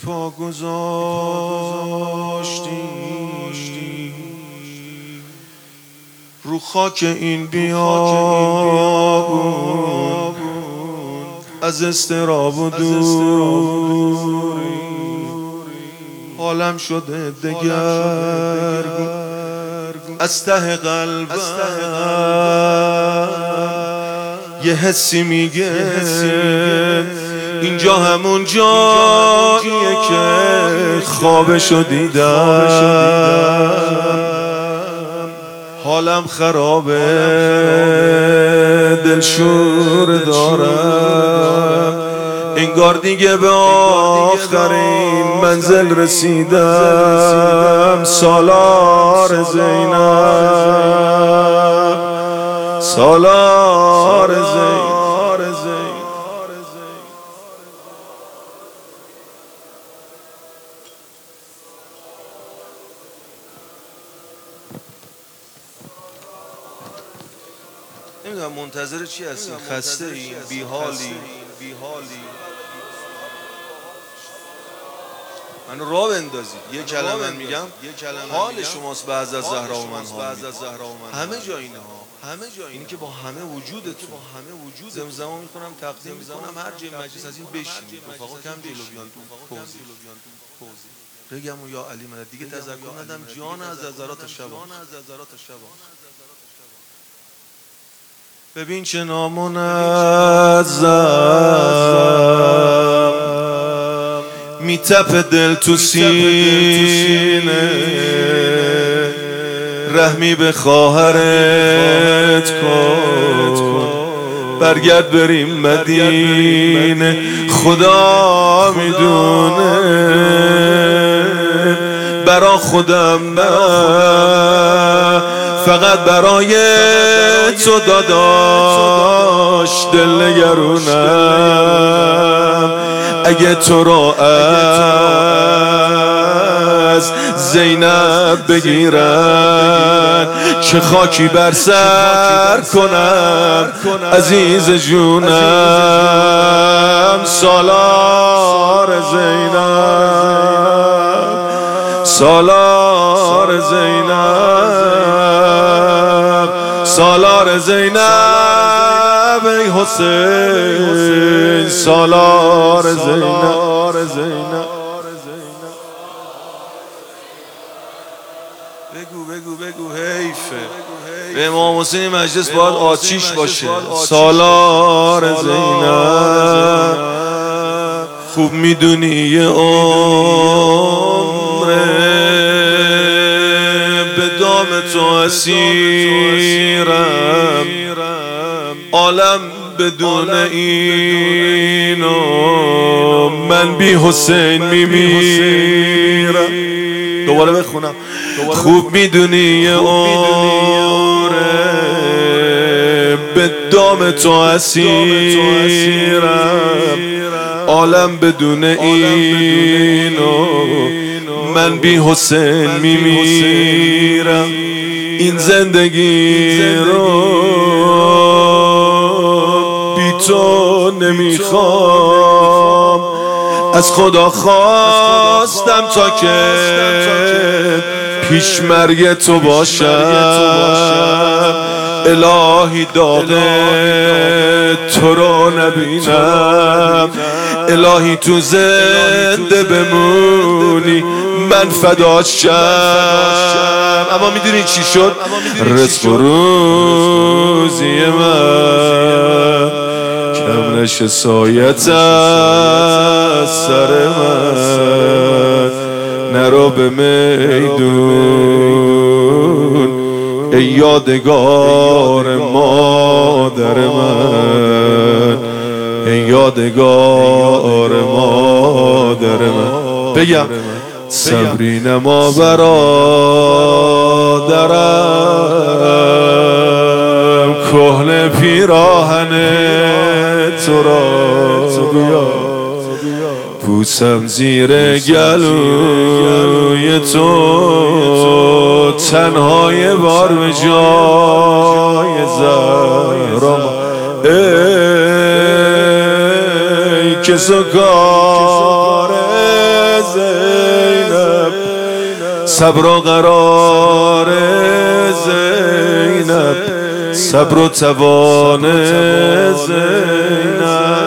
پا گذاشتی رو خاک این بیابون، از اضطراب و دوری حالم شده دگرگون. از ته قلبم یه حسی میگه اینجا همون جاییه که خوابشو دیدم. حالم خرابه، دلشور دارم، انگار دیگه به آخرین منزل رسیدم. سالار زینب، سالار زینب. نمیدونم منتظر چی هستی؟ خسته ای؟ بیحالی؟ منو راه بندازید. یه کلمه میگم حال شماست بعض از زهرا و من همه جا اینه ها، اینی که با همه وجودتون زمزمه میکنم، تقدیم میکنم هر جای مجلس از این بشینید. رفقا کم جلو بیان تو توضیح بگم و یا علی مدد دیگه تذکر ندم جان از نظرات شبان. ببین چه نامنظم میتپه دل تو سینه، رحمی به خواهرت کن، برگرد بریم مدینه. خدا میدونه برا خودم نه، فقط برای تو داداش دل نگرونم. اگه تو را از زینب بگیرن، چه خاکی بر سر کنم عزیز جونم. سالار زینب، سالار زینب، سالار زینب ای حسین، سالار زینب. بگو حیفه به امام حسین مجلس باید آتیش باشه. سالار زینب خوب میدونی یه عمره به دام تو اسیرم، عالم بدون اینو من بی حسین میمیرم. دوباره بخونم. خوب میدونی یه عمره به دام تو اسیرم، عالم بدون اینو من بی حسین میمیرم. این زندگی رو بی تو نمیخوام، از خدا خواستم تا که پیش مرگ تو باشم. الهی داغ تو رو نبینم، الهی تو زنده بمونی من فداش شم. اما میدونی چی شد؟ رزق و روزی من کم نشه سایت از سر من. نرو به میدون ای یادگار مادر من، ای یادگار مادر من. بگم صبری نما برادرم، کهنه پیراهن تو را بیا، بوسم زیر گلوی تو، تنهای بار به جای زهرا. ای که سکار صبر و قرار زینب، صبر و توان زینب.